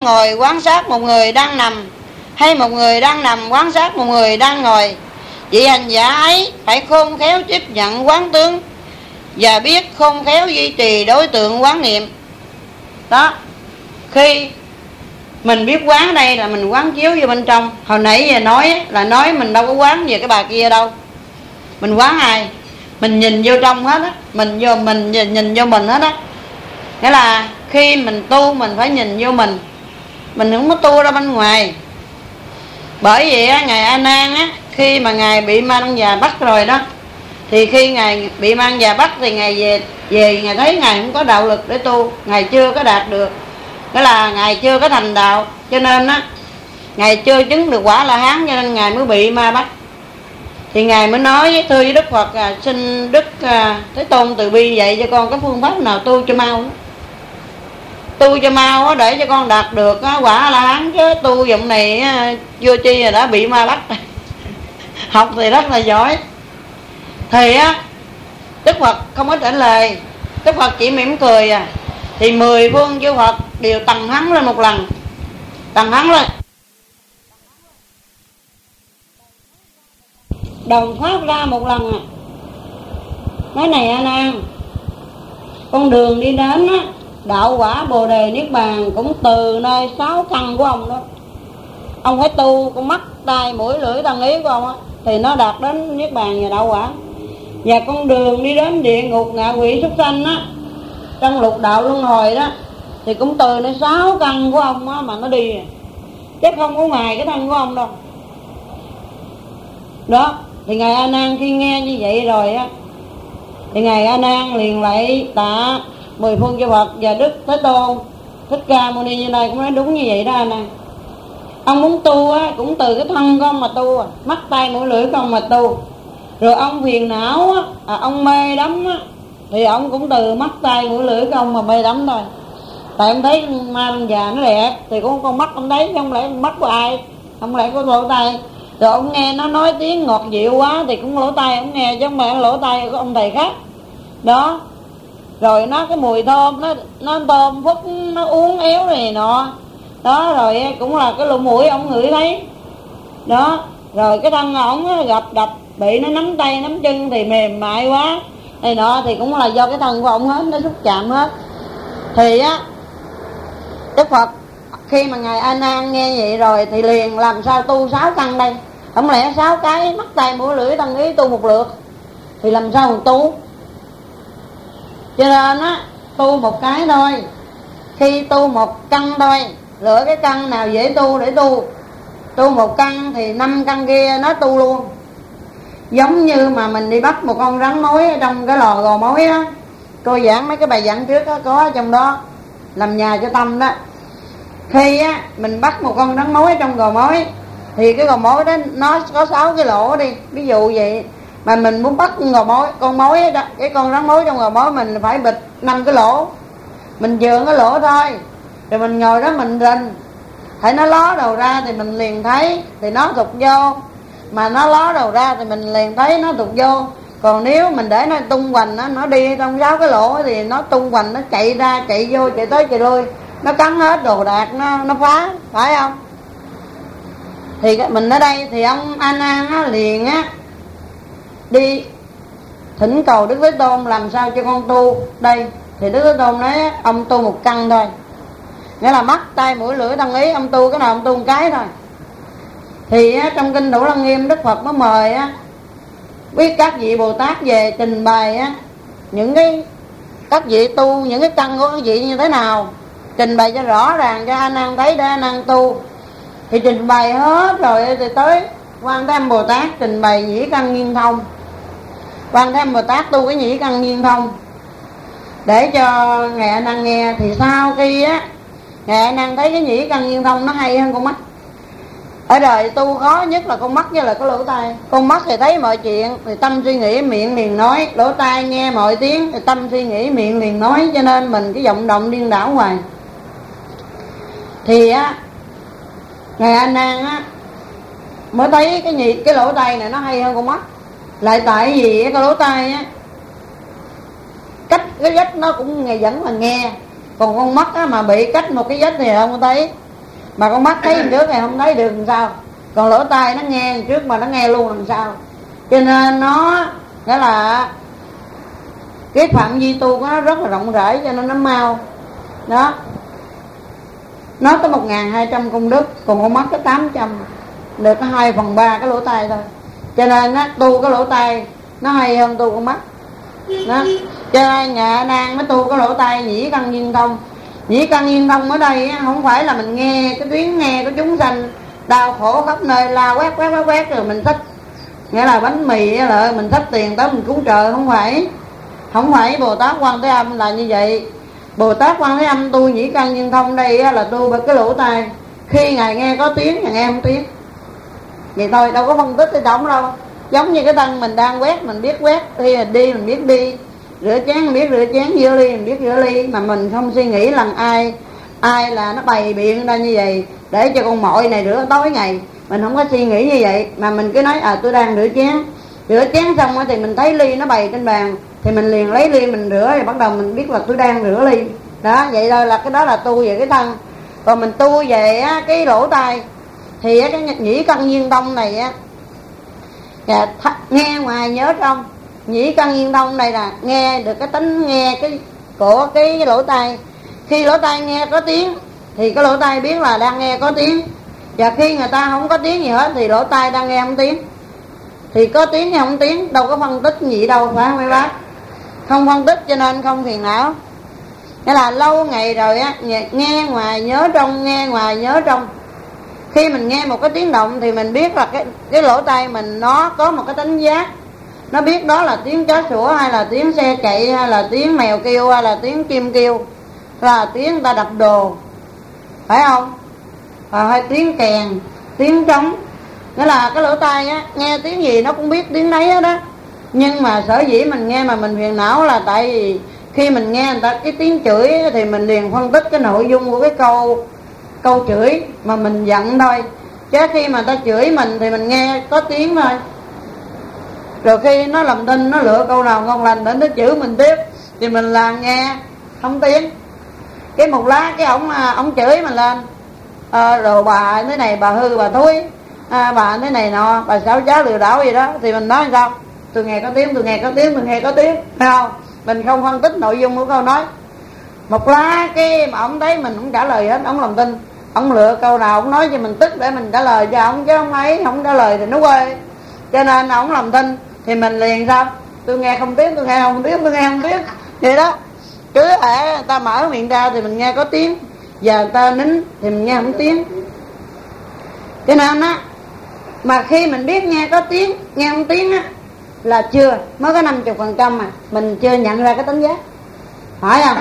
ngồi quan sát một người đang nằm, hay một người đang nằm quan sát một người đang ngồi. Vị hành giả ấy phải khôn khéo tiếp nhận quán tướng và biết khôn khéo duy trì đối tượng quán niệm. Đó, khi mình biết quán đây là mình quán chiếu vô bên trong. Hồi nãy giờ nói là nói mình đâu có quán về cái bà kia đâu. Mình quán ai? Mình nhìn vô trong hết á, mình nhìn vô mình hết á. Nghĩa là khi mình tu mình phải nhìn vô mình không có tu ra bên ngoài. Bởi vậy á, ngài A Nan á, khi mà ngài bị ma Đăng Già bắt rồi đó, thì khi ngài bị ma Đăng Già bắt thì ngài về ngài thấy ngài không có đạo lực để tu, ngài chưa có đạt được, nghĩa là ngài chưa có thành đạo, cho nên á ngài chưa chứng được quả La Hán, cho nên ngài mới bị ma bắt. Thì ngài mới nói thưa với Đức Phật, xin Đức Thế Tôn từ bi dạy cho con cái phương pháp nào tu cho mau, tu cho mau để cho con đạt được quả La Hán, chứ tu dụng này vô chi là đã bị ma bắt. Học thì rất là giỏi. Thì á Đức Phật không có trả lời, Đức Phật chỉ mỉm cười Thì 10 phương chư Phật đều tầng hắn lên một lần, tầng hắn lên, đồng phát ra một lần nói này A Nan, con đường đi đến á, đạo quả Bồ Đề Niết Bàn cũng từ nơi 6 căn của ông đó. Ông phải tu con mắt, tai, mũi, lưỡi, thân, ý của ông á, thì nó đạt đến Niết Bàn và đạo quả. Và con đường đi đến địa ngục, ngạ quỷ, súc sanh á, trong lục đạo luân hồi đó, thì cũng từ nơi 6 căn của ông á mà nó đi, chứ không có ngoài cái thân của ông đâu. Đó, thì ngài A Nan khi nghe như vậy rồi á, thì ngài A Nan liền lại tạ 10 phương chư Phật và Đức Thế Tôn Thích Ca Mâu Ni như đây cũng nói đúng như vậy đó A Nan. Ông muốn tu á cũng từ cái thân của ông mà tu, mắt tai mũi lưỡi của ông mà tu. Rồi ông phiền não á, ông mê đắm á, thì ông cũng từ mắt tai mũi lưỡi của ông mà mê đắm thôi. Tại ông thấy ma Đăng Già nó đẹp thì cũng con mắt ông thấy, chứ không lẽ con mắt của ai, không lẽ có lỗ tai. Rồi ông nghe nó nói tiếng ngọt dịu quá thì cũng lỗ tai ông nghe, chứ không phải lỗ tai của ông thầy khác. Đó, rồi nó cái mùi thơm, nó thơm phức, nó uốn éo này nọ. Đó, rồi cũng là cái lỗ mũi ông ngửi thấy. Đó, rồi cái thân ổng gặp đập bị nó nắm tay nắm chân thì mềm mại quá này nọ, thì cũng là do cái thân của ổng hết, nó xúc chạm hết. Thì á Đức Phật khi mà ngài A Nan nghe vậy rồi thì liền làm sao tu 6 căn đây, không lẽ 6 cái mắt tai mũi lưỡi thân ý tu một lượt thì làm sao mà tu. Cho nên á tu một cái thôi, khi tu một căn thôi, lựa cái căn nào dễ tu để tu. Tu một căn thì 5 căn kia nó tu luôn. Giống như mà mình đi bắt một con rắn mối ở trong cái lò gò mối á, cô giảng mấy cái bài giảng trước á, có trong đó làm nhà cho tâm đó. Khi á mình bắt một con rắn mối ở trong gò mối thì cái gò mối đó nó có 6 cái lỗ đi, ví dụ vậy. Mà mình muốn bắt con mối đó, cái con rắn mối trong gò mối mình phải bịt 5 cái lỗ. Mình dường cái lỗ thôi, rồi mình ngồi đó mình rình, thấy nó ló đầu ra thì mình liền thấy thì nó thụt vô, mà nó ló đầu ra thì mình liền thấy nó thụt vô. Còn nếu mình để nó tung hoành á, nó đi trong 6 cái lỗ thì nó tung hoành, nó chạy ra chạy vô chạy tới chạy lui, nó cắn hết đồ đạc, nó phá, phải không? Thì mình ở đây thì ông A Nan á liền á đi thỉnh cầu Đức Thế Tôn làm sao cho con tu đây. Thì Đức Thế Tôn nói ông tu một căn thôi, nghĩa là mắt tai mũi lưỡi thân ý, ông tu cái nào ông tu một cái thôi. Thì á, trong kinh Thủ Lăng Nghiêm Đức Phật mới mời á biết các vị Bồ Tát về trình bày á những cái các vị tu những cái căn của các vị như thế nào, trình bày cho rõ ràng cho A Nan thấy để A Nan tu. Thì trình bày hết rồi thì tới Quan Thế Âm Bồ Tát trình bày nhĩ căn nghiên thông. Quan Thế Âm Bồ Tát tu cái nhĩ căn nghiên thông để cho ngài A Nan nghe. Thì sau khi á ngài A Nan thấy cái nhĩ căn nghiên thông nó hay hơn con mắt. Ở đời tu khó nhất là con mắt với là cái lỗ tai. Con mắt thì thấy mọi chuyện thì tâm suy nghĩ miệng liền nói, lỗ tai nghe mọi tiếng thì tâm suy nghĩ miệng liền nói, cho nên mình cái vọng động điên đảo hoài. Thì á ngài A Nan á mới thấy cái lỗ tai này nó hay hơn con mắt. Lại tại vì cái lỗ tai á cách cái vách nó cũng vẫn là nghe, còn con mắt á mà bị cách một cái vách thì không có thấy. Mà con mắt thấy trước này không thấy được làm sao, còn lỗ tai nó nghe trước mà nó nghe luôn làm sao. Cho nên nó nghĩa là cái phạm vi tu của nó rất là rộng rãi, cho nên nó mau đó. Nó tới 1200 công đức, còn con mắt có 800, được có 2/3 cái lỗ tai thôi. Cho nên nó tu cái lỗ tai nó hay hơn tu con mắt đó. Cho nên nhà A Nan mới tu cái lỗ tai nhĩ căn viên thông. Nhĩ căn viên thông ở đây không phải là mình nghe cái tiếng nghe của chúng sanh đau khổ khắp nơi la quét rồi mình thích, nghĩa là bánh mì là mình thích tiền tới mình cứu trợ. Không phải Bồ Tát Quan Thế Âm là như vậy. Bồ Tát Quan Thế Âm tu nhĩ căn viên thông đây là tu bởi cái lỗ tai. Khi ngài nghe có tiếng, ngài nghe không tiếng, vậy thôi, đâu có phân tích cái trọng đâu. Giống như cái thân mình đang quét, mình biết quét, khi mình đi mình biết đi, rửa chén mình biết rửa chén, rửa ly mình biết rửa ly, mà mình không suy nghĩ là ai là nó bày biện ra như vậy để cho con mội này rửa tối ngày. Mình không có suy nghĩ như vậy, mà mình cứ nói tôi đang rửa chén xong thì mình thấy ly nó bày trên bàn thì mình liền lấy ly mình rửa, rồi bắt đầu mình biết là tôi đang rửa ly đó. Vậy thôi, là cái đó là tu về cái thân. Còn mình tu về cái lỗ tai thì cái nhĩ căn viên thông này nghe ngoài nhớ trong. Nhĩ căn viên thông này là nghe được cái tính nghe của cái lỗ tai. Khi lỗ tai nghe có tiếng thì cái lỗ tai biết là đang nghe có tiếng, và khi người ta không có tiếng gì hết thì lỗ tai đang nghe không tiếng. Thì có tiếng hay không tiếng đâu có phân tích gì đâu, phải không mấy bác? Không phân tích cho nên không phiền não. Nghĩa là lâu ngày rồi nghe ngoài nhớ trong, nghe ngoài nhớ trong. Khi mình nghe một cái tiếng động thì mình biết là cái lỗ tai mình nó có một cái tính giác. Nó biết đó là tiếng chó sủa, hay là tiếng xe chạy, hay là tiếng mèo kêu, hay là tiếng chim kêu, là tiếng người ta đập đồ, phải không? Hay tiếng kèn, tiếng trống. Nghĩa là cái lỗ tai nghe tiếng gì nó cũng biết tiếng đấy đó. Nhưng mà sở dĩ mình nghe mà mình phiền não là tại vì khi mình nghe người ta cái tiếng chửi thì mình liền phân tích cái nội dung của cái câu chửi mà mình giận thôi. Chứ khi mà người ta chửi mình thì mình nghe có tiếng thôi. Rồi khi nó làm tin, nó lựa câu nào ngon lành để nó chửi mình tiếp thì mình là nghe không tiếng. Cái một lát cái ổng chửi mình lên, rồi bà thế này, bà hư, bà thúi, bà thế này nọ, bà xảo trá lừa đảo gì đó, thì mình nói sao? Tôi nghe có tiếng, phải không? Mình không phân tích nội dung của câu nói. Một lá cái mà ổng thấy mình không trả lời hết, ổng làm tin, ổng lựa câu nào ổng nói cho mình tức để mình trả lời cho ổng, chứ không ấy không trả lời thì nó quê. Cho nên ổng làm tin thì mình liền sao? Tôi nghe không tiếng, tôi nghe không tiếng vậy đó. Cứ người ta mở miệng ra thì mình nghe có tiếng, và người ta nín thì mình nghe không tiếng. Cho nên mà khi mình biết nghe có tiếng, nghe không tiếng là chưa, mới có 50% mà mình chưa nhận ra cái tính giác, phải không?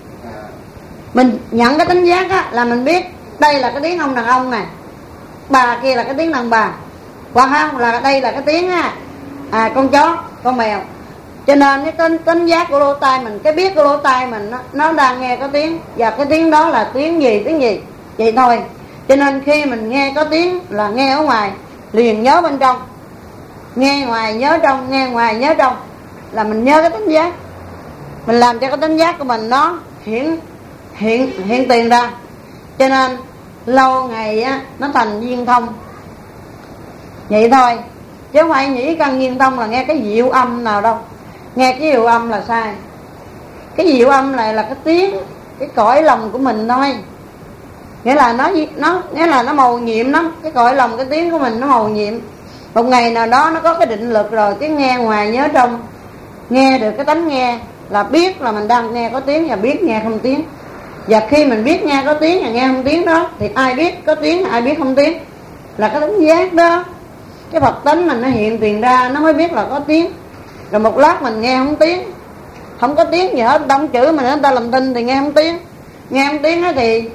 Mình nhận cái tính giác là mình biết đây là cái tiếng ông đàn ông nè, bà kia là cái tiếng đàn bà, hoặc không là đây là cái tiếng con chó, con mèo. Cho nên cái tính giác của lỗ tai mình, cái biết của lỗ tai mình nó đang nghe có tiếng, và cái tiếng đó là tiếng gì vậy thôi. Cho nên khi mình nghe có tiếng là nghe ở ngoài liền nhớ bên trong, nghe ngoài nhớ trong, nghe ngoài nhớ trong, là mình nhớ cái tính giác. Mình làm cho cái tính giác của mình nó hiện tiền ra. Cho nên lâu ngày nó thành viên thông vậy thôi, chứ không phải nhĩ căn viên thông là nghe cái diệu âm nào đâu. Nghe cái diệu âm là sai. Cái diệu âm này là cái tiếng, cái cõi lòng của mình thôi. Nghĩa là nó màu nhiệm lắm. Cái cõi lòng, cái tiếng của mình nó màu nhiệm. Một ngày nào đó nó có cái định lực rồi, cái nghe ngoài nhớ trong, nghe được cái tánh nghe là biết là mình đang nghe có tiếng và biết nghe không tiếng. Và khi mình biết nghe có tiếng và nghe không tiếng đó thì ai biết có tiếng, ai biết không tiếng, là cái tính giác đó. Cái Phật tánh mình nó hiện tiền ra nó mới biết là có tiếng. Rồi một lát mình nghe không tiếng, không có tiếng gì hết, đông chữ mình người ta làm tin thì nghe không tiếng. Nghe không tiếng thì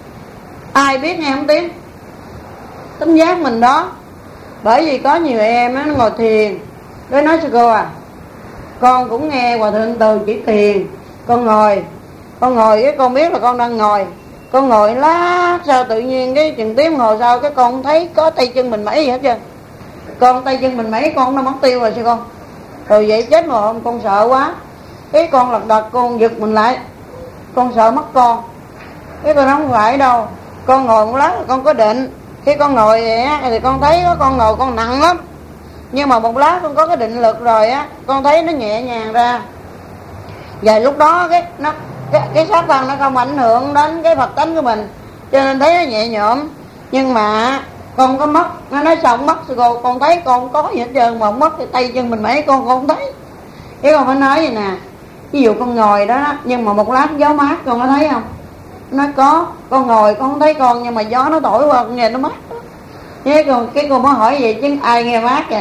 ai biết nghe không tiếng? Tính giác mình đó. Bởi vì có nhiều em nó ngồi thiền, nó nói sư cô con cũng nghe Hòa Thượng Từ chỉ thiền, con ngồi cái con biết là con đang ngồi, con ngồi lát sao tự nhiên cái chừng tiếng hồi sau cái con thấy có tay chân mình mẩy gì hết trơn. Con tay chân mình mẩy con nó mất tiêu rồi sư con. Rồi vậy chết mà không, con sợ quá, cái con lật đật con giật mình lại, con sợ mất con. Cái con nói không phải đâu, Con ngồi một lát con có định. Khi con ngồi vậy á thì con thấy có con ngồi con nặng lắm, nhưng mà một lát con có cái định lực rồi á, con thấy nó nhẹ nhàng ra. Và lúc đó cái xác thân nó không ảnh hưởng đến cái Phật tánh của mình, cho nên thấy nó nhẹ nhõm. Nhưng mà con có mất, nó nói sao không mất, rồi con thấy con có gì hết trơn mà không mất, thì tay chân mình mấy con không thấy. Cái con phải nói vậy nè, ví dụ con ngồi đó, nhưng mà một lát gió mát con có thấy không? Nó có, con ngồi con không thấy con, nhưng mà gió nó thổi qua con nghe nó mát. Cái con mới hỏi vậy chứ ai nghe mát kìa,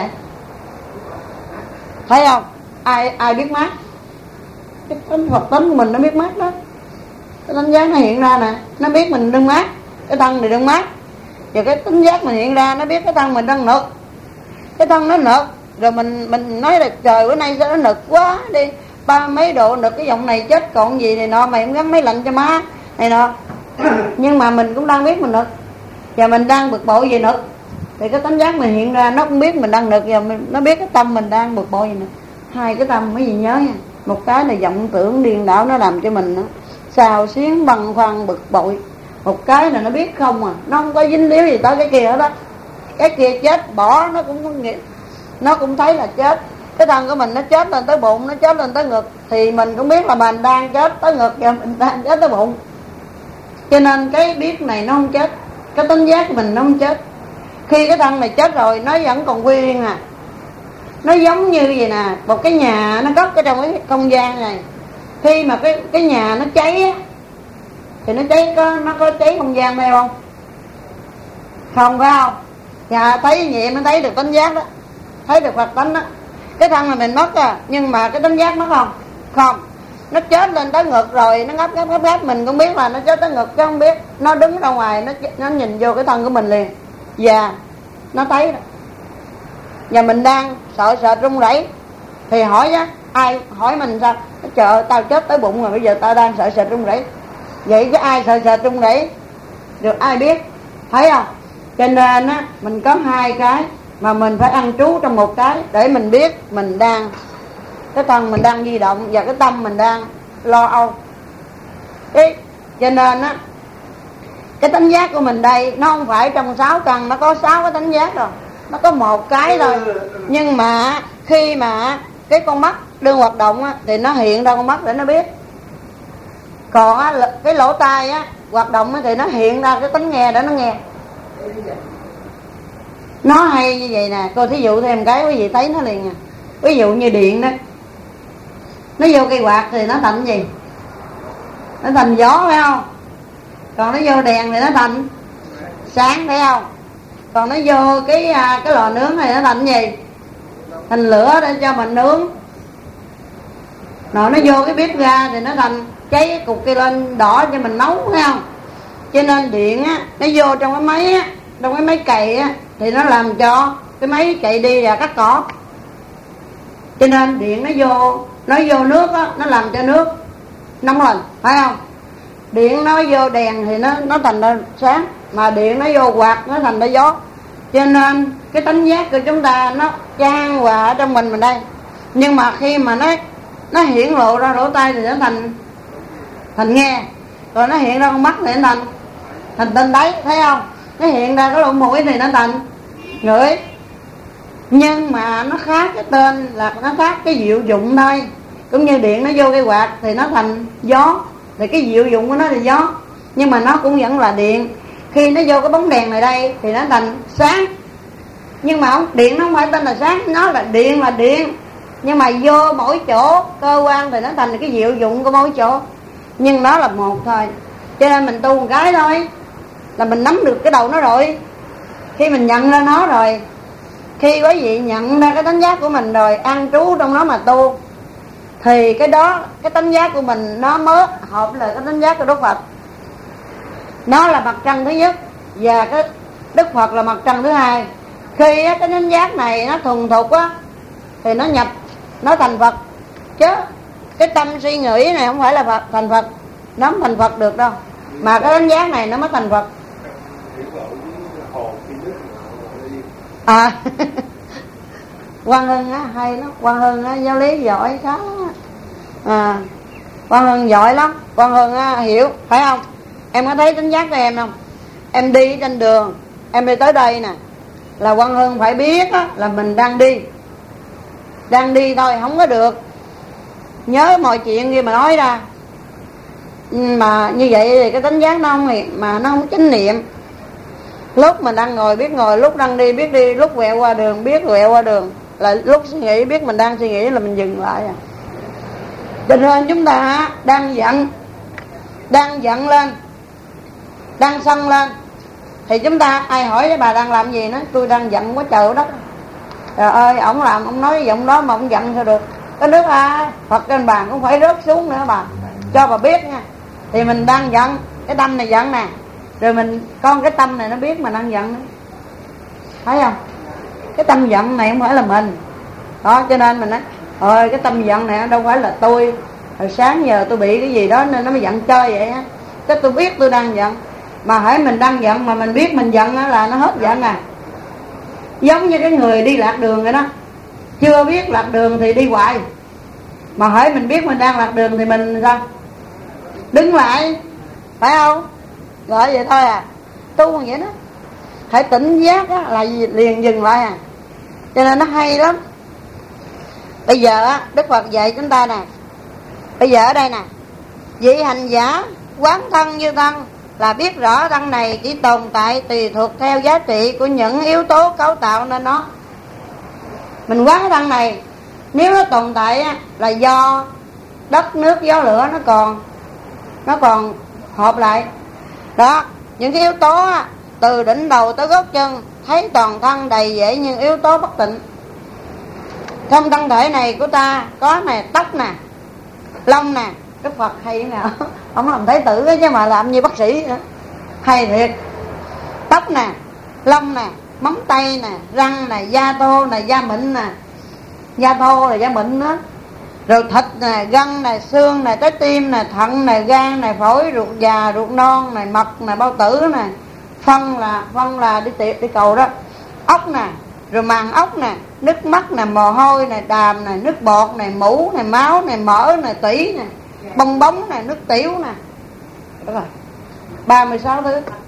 thấy không? Ai biết mát? Cái Phật tính của mình nó biết mát đó. Cái tánh giác nó hiện ra nè, nó biết mình đang mát, cái thân này đang mát. Và cái tính giác mình hiện ra, nó biết cái thân mình đang nực. Cái thân nó nực, rồi mình nói là trời bữa nay sao nó nực quá đi, 30 mấy độ nực, cái giọng này chết còn gì này nọ, mày không gắn máy lạnh cho má này nọ. Nhưng mà mình cũng đang biết mình nực, và mình đang bực bội gì nực, thì cái tánh giác mình hiện ra nó cũng biết mình đang nực, và nó biết cái tâm mình đang bực bội gì nè. Hai cái tâm mấy gì nhớ nha, một cái là vọng tưởng điên đảo, nó làm cho mình xào xuyến băn khoăn bực bội. Một cái là nó biết không à, nó không có dính líu gì tới cái kia hết đó. Cái kia chết bỏ nó cũng thấy là chết. Cái thân của mình nó chết lên tới bụng, nó chết lên tới ngực, thì mình cũng biết là mình đang chết tới ngực và mình đang chết tới bụng. Cho nên cái biết này nó không chết, cái tính giác của mình nó không chết. Khi cái thân này chết rồi, nó vẫn còn quy riêng à. Nó giống như vậy nè, một cái nhà nó cất ở trong cái không gian này. Khi mà cái nhà nó cháy á, thì nó có cháy không gian đây không? Không, phải không? Nhà thấy nhẹ mới thấy được tánh giác đó, thấy được Phật tánh đó. Cái thân này mình mất à, nhưng mà cái tánh giác mất không? Không. Nó chết lên tới ngực rồi, nó ngáp mình cũng biết là nó chết tới ngực chứ không biết. Nó đứng ra ngoài, nó nhìn vô cái thân của mình liền, và nó thấy đó. Và mình đang sợ run rẩy, thì hỏi á, ai hỏi mình sao? Trời, tao chết tới bụng rồi, bây giờ tao đang sợ run rẩy. Vậy chứ ai sợ run rẩy được, ai biết, thấy không? Cho nên á, mình có hai cái mà mình phải ăn trú trong một cái, để mình biết mình đang, cái thân mình đang di động và cái tâm mình đang lo âu. Cho nên á, cái tánh giác của mình đây nó không phải trong 6 căn, nó có 6 cái tánh giác rồi, nó có một cái thôi. Nhưng mà khi mà cái con mắt đương hoạt động á, thì nó hiện ra con mắt để nó biết. Còn á, cái lỗ tai á hoạt động á, thì nó hiện ra cái tánh nghe để nó nghe. Nó hay như vậy nè, cô thí dụ thêm cái quý vị thấy nó liền nè. Ví dụ như điện đó, nó vô cây quạt thì nó thành gì? Nó thành gió, phải không? Còn nó vô đèn thì nó thành sáng, phải không? Còn nó vô cái lò nướng thì nó thành gì? Thành lửa để cho mình nướng. Rồi nó vô cái bếp ga thì nó thành cháy cái cục kia lên đỏ cho mình nấu, phải không? Cho nên điện á, nó vô trong cái máy á, trong cái máy cày á, thì nó làm cho cái máy cày đi và cắt cỏ. Cho nên điện nó vô nước á, nó làm cho nước nóng lên, phải không? Điện nó vô đèn thì nó thành ra sáng, mà điện nó vô quạt nó thành ra gió. Cho nên cái tánh giác của chúng ta nó chan hòa ở trong mình đây. Nhưng mà khi mà nó hiện lộ ra lỗ tai thì nó thành nghe, rồi nó hiện ra con mắt thì nó thành tên đấy, thấy không? Nó hiện ra cái lỗ mũi thì nó thành ngửi. Nhưng mà nó khác cái tên, là nó khác cái diệu dụng thôi. Cũng như điện nó vô cái quạt thì nó thành gió, thì cái diệu dụng của nó là gió, nhưng mà nó cũng vẫn là điện. Khi nó vô cái bóng đèn này đây thì nó thành sáng. Nhưng mà điện nó không phải tên là sáng, nó là điện. Nhưng mà vô mỗi chỗ cơ quan thì nó thành cái diệu dụng của mỗi chỗ, nhưng nó là một thôi. Cho nên mình tu một cái thôi là mình nắm được cái đầu nó rồi. Khi mình nhận ra nó rồi, khi quý vị nhận ra cái tánh giác của mình rồi, an trú trong nó mà tu, thì cái đó, cái tánh giác của mình nó mới hợp lại cái tánh giác của Đức Phật. Nó là mặt trăng thứ nhất, và cái Đức Phật là mặt trăng thứ hai. Khi cái tánh giác này nó thuần thục á, thì nó nhập, nó thành Phật. Chứ cái tâm suy nghĩ này không phải là thành Phật, nó không thành Phật được đâu, mà cái tánh giác này nó mới thành Phật. Quang Hưng á hay lắm, Quang Hưng á giáo lý giỏi khá. Quang Hưng giỏi lắm, Quang Hưng á hiểu, phải không? Em có thấy tánh giác của em không? em đi trên đường, em đi tới đây nè, là Quang Hương phải biết á, là mình đang đi thôi, không có được nhớ mọi chuyện kia mà nói ra. Mà như vậy thì cái tính giác nó không, mà nó không chánh niệm. Lúc mình đang ngồi biết ngồi, lúc đang đi biết đi, lúc quẹo qua đường biết quẹo qua đường, là lúc suy nghĩ biết mình đang suy nghĩ, là mình dừng lại à. Cho nên chúng ta đang giận lên, đang sân lên, thì chúng ta ai hỏi với bà đang làm gì, nó tôi đang giận quá trời đất. Trời ơi, ổng làm, ổng nói giọng đó mà ổng giận sao được. Cái nước Phật trên bàn cũng phải rớt xuống nữa bà, cho bà biết nha. Thì mình đang giận, cái tâm này giận nè, rồi con cái tâm này nó biết mình đang giận nữa, thấy không? Cái tâm giận này không phải là mình đó, cho nên mình nói ơi cái tâm giận này đâu phải là tôi, hồi sáng giờ tôi bị cái gì đó nên nó mới giận chơi vậy á. Cái tôi biết tôi đang giận, mà hễ mình đang giận mà mình biết mình giận á là nó hết giận à. Giống như cái người đi lạc đường vậy đó, chưa biết lạc đường thì đi hoài, mà hễ mình biết mình đang lạc đường thì mình sao? Đứng lại, phải không? Gọi vậy thôi à. Tu vậy đó, hãy tỉnh giác á, là liền dừng lại à. Cho nên nó hay lắm. Bây giờ á, Đức Phật dạy chúng ta nè, bây giờ ở đây nè, vị hành giả quán thân như thân, là biết rõ thân này chỉ tồn tại tùy thuộc theo giá trị của những yếu tố cấu tạo nên nó. Mình quán cái thân này, nếu nó tồn tại á, là do đất nước gió lửa nó còn hợp lại đó. Những cái yếu tố á, từ đỉnh đầu tới gót chân thấy toàn thân đầy dẫy những yếu tố bất tịnh. Trong thân thể này của ta có nè, tóc nè, lông nè. Đức Phật hay nè, không làm thái tử chứ mà làm như bác sĩ nữa, hay thiệt. Tóc nè, lông nè, móng tay nè, răng nè, da thô nè, da mịn nè. Da thô là da mịn đó. Rồi thịt nè, gân nè, xương nè, trái tim nè, thận nè, gan nè, phổi, ruột già, ruột non nè, mật nè, bao tử nè. Phân là đi cầu đó. Ốc nè, rồi màng ốc nè, nước mắt nè, mồ hôi nè, đàm nè, nước bọt nè, mũ nè, máu nè, mỡ nè, tủy nè, bong bóng nè, nước tiểu nè. Đó rồi, 36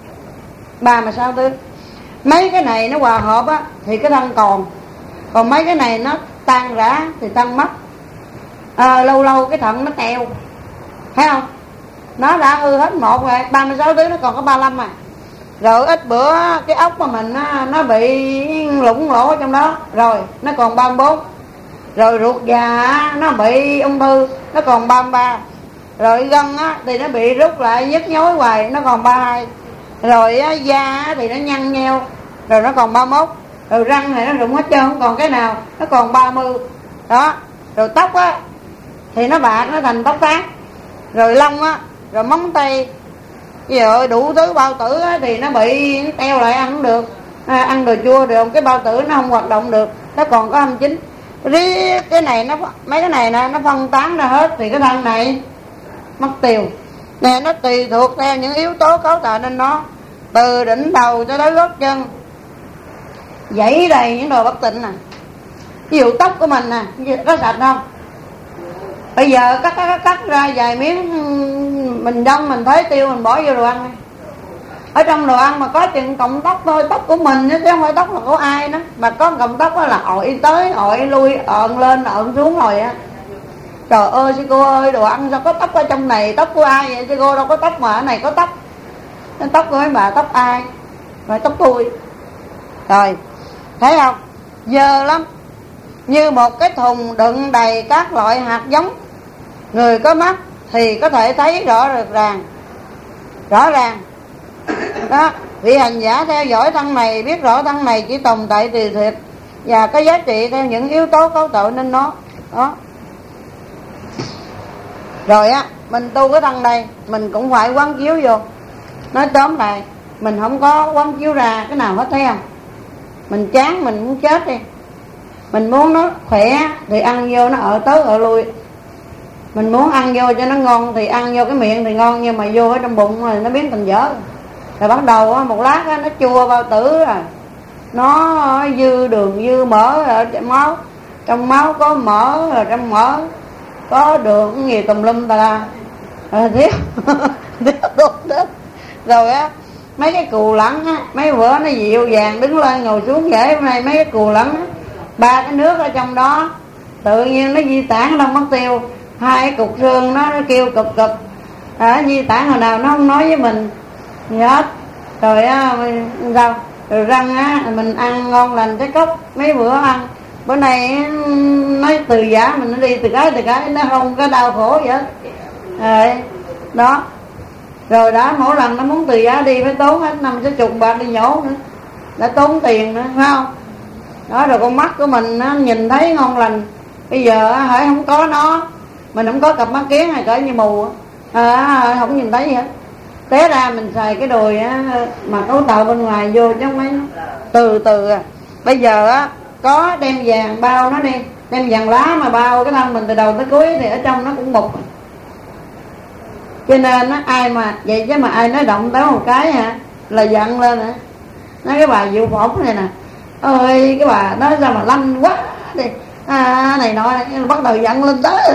thứ. Mấy cái này nó hòa hợp á thì cái thân còn mấy cái này nó tan rã thì thân mất. Lâu lâu cái thận nó teo, thấy không? Nó đã hư hết một rồi, 36 thứ nó còn có 35 à. Rồi ít bữa cái ốc mà mình nó bị lủng lỗ trong đó, rồi nó còn 34. Rồi ruột già nó bị ung thư, nó còn 33. Rồi gân á thì nó bị rút lại nhức nhối hoài, nó còn 32. Rồi da thì nó nhăn nheo, rồi nó còn 31. Rồi răng này nó rụng hết trơn, không còn cái nào, nó còn 30 đó. Rồi tóc á thì nó bạc, nó thành tóc phát. Rồi lông á, rồi móng tay, rồi đủ thứ. Bao tử á thì nó bị nó teo lại, ăn không được, ăn đồ chua được, cái bao tử nó không hoạt động được, nó còn có 29. Riết cái này nó, mấy cái này nè, nó phân tán ra hết thì cái thân này mất tiêu nè. Nó tùy thuộc theo những yếu tố cấu tạo nên nó, từ đỉnh đầu cho tới gót chân dãy đầy những đồ bất tịnh nè. Ví dụ tóc của mình nè, có sạch không? Bây giờ cắt ra vài miếng, mình đông mình thấy tiêu, mình bỏ vô đồ ăn. Ở trong đồ ăn mà có chừng cọng tóc thôi, tóc của mình chứ không phải tóc là của ai đó. Mà có cọng tóc đó là ội tới ội lui, ợn lên ợn xuống rồi á. Trời ơi sư cô ơi, đồ ăn sao có tóc ở trong này, tóc của ai vậy sư cô? Đâu có tóc mà ở này có tóc. Tóc của mấy bà tóc ai? Rồi tóc tôi. Rồi thấy không? Dơ lắm. Như một cái thùng đựng đầy các loại hạt giống. Người có mắt thì có thể thấy rõ ràng đó. Vị hành giả theo dõi thân này, biết rõ thân này chỉ tồn tại tùy thuộc và có giá trị theo những yếu tố cấu tạo nên nó đó. Rồi á, mình tu cái thân đây mình cũng phải quán chiếu vô. Nói tóm lại, mình không có quán chiếu ra cái nào hết, thấy không? Mình chán, mình muốn chết đi. Mình muốn nó khỏe thì ăn vô nó ở tới ở lui. Mình muốn ăn vô cho nó ngon thì ăn vô cái miệng thì ngon, nhưng mà vô ở trong bụng rồi nó biến thành dở. Rồi bắt đầu một lát nó chua bao tử rồi, nó dư đường dư mỡ ở máu, trong máu có mỡ, rồi trong mỡ có đường cái gì tùm lum tà la, thiếu tốt đó. Rồi á mấy cái cù lẫn á, mấy bữa nó dịu vàng đứng lên ngồi xuống vậy. Hôm nay mấy cái cù lẫn á, 3 cái nước ở trong đó tự nhiên nó di tản đâu mất tiêu. 2 cái cục xương nó kêu cụp cụp. Di tản hồi nào nó không nói với mình gì hết. Rồi sao rồi răng á mình ăn ngon lành trái cốc, mấy bữa ăn bữa nay nói từ giả mình nó đi từ cái nó không có đau khổ vậy hết. Đó rồi đã mỗi lần nó muốn từ giả đi phải tốn hết 50-60 bạc đi nhổ nữa, đã tốn tiền nữa phải không? Đó rồi con mắt của mình nó nhìn thấy ngon lành. Bây giờ hỏi không có nó, mình không có cặp mắt kiến hay cỡ như mù không nhìn thấy gì hết. Té ra mình xài cái đùi á, mà cấu tạo bên ngoài vô chứ không mấy từ từ Bây giờ á có đem vàng bao nó đi, đem vàng lá mà bao cái thân mình từ đầu tới cuối thì ở trong nó cũng mục. Cho nên á ai mà vậy chứ mà ai nói động tới một cái là giận lên nói cái bà Diệu Phỏng này nè, ơi cái bà nói sao mà lanh quá đi này nọ, bắt đầu giận lên tới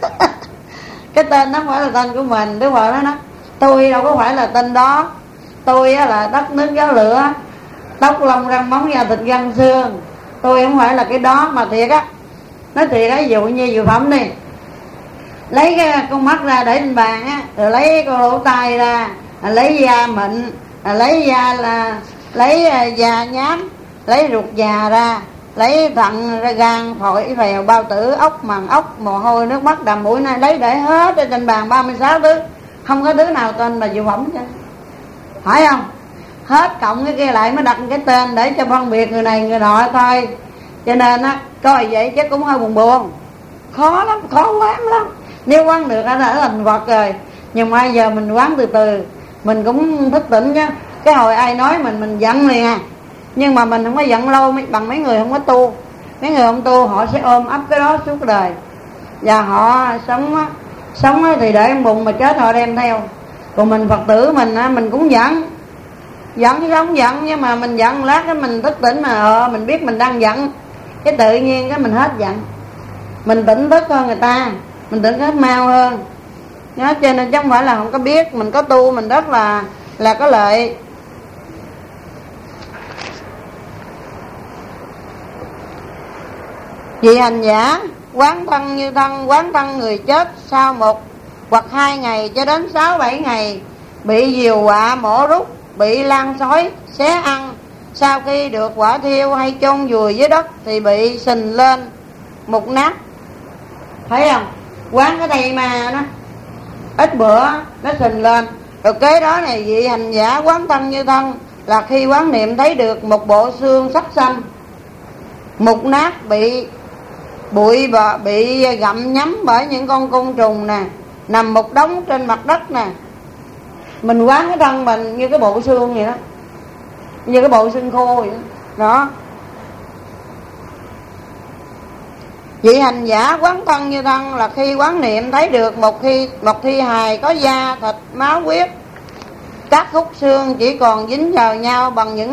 cái tên nó không phải là tên của mình. Đứa vợ nó tôi đâu có phải là tên đó, tôi là đất nước gió lửa, tóc lông răng móng da thịt gân xương, tôi không phải là cái đó. Mà thiệt á, nói thiệt á, ví dụ như Diệu Phẩm đi, lấy cái con mắt ra để trên bàn á, rồi lấy con lỗ tai ra, lấy da mịn, lấy da là lấy da nhám, lấy ruột già ra, lấy thận ra, gan, phổi, phèo, bao tử, ốc, màng ốc, mồ hôi, nước mắt, đầm mũi này, lấy để hết ở trên bàn 36 thứ, không có thứ nào tên là Diệu Phẩm chứ, phải không? Hết cộng cái kia lại mới đặt cái tên để cho phân biệt người này người nọ thôi. Cho nên á coi vậy chứ cũng hơi buồn, khó lắm, khó quán lắm. Nếu quán được đã thành Phật rồi, nhưng mà giờ mình quán từ từ, mình cũng thức tỉnh chứ. Cái hồi ai nói mình giận liền nhưng mà mình không có giận lâu bằng mấy người không có tu. Mấy người không tu họ sẽ ôm ấp cái đó suốt đời, và họ sống thì để ông bụng mà chết họ đem theo. Còn mình Phật tử mình cũng giận sống giận, nhưng mà mình giận lát cái mình thức tỉnh mà mình biết mình đang giận, cái tự nhiên cái mình hết giận, mình tỉnh thức hơn người ta, mình tỉnh thức mau hơn. Nhớ cho nên chứ không phải là không có biết, mình có tu mình rất là có lợi. Vị hành giả quán thân như thân, quán thân người chết sau 1 hoặc 2 ngày cho đến 6-7 ngày bị diều quạ mổ rút, bị lan sói xé ăn. Sau khi được quả thiêu hay chôn vùi dưới đất thì bị sình lên mục nát. Thấy không? Quán cái đây mà nó ít bữa nó sình lên. Rồi kế đó này vị hành giả quán thân như thân là khi quán niệm thấy được một bộ xương sắc xanh mục nát, bị bụi và bị gặm nhấm bởi những con côn trùng nè, nằm một đống trên mặt đất nè. Mình quán cái thân mình như cái bộ xương vậy đó, như cái bộ xương khô vậy đó. Vị hành giả quán thân như thân là khi quán niệm thấy được một thi hài có da thịt máu huyết, các khúc xương chỉ còn dính vào nhau bằng những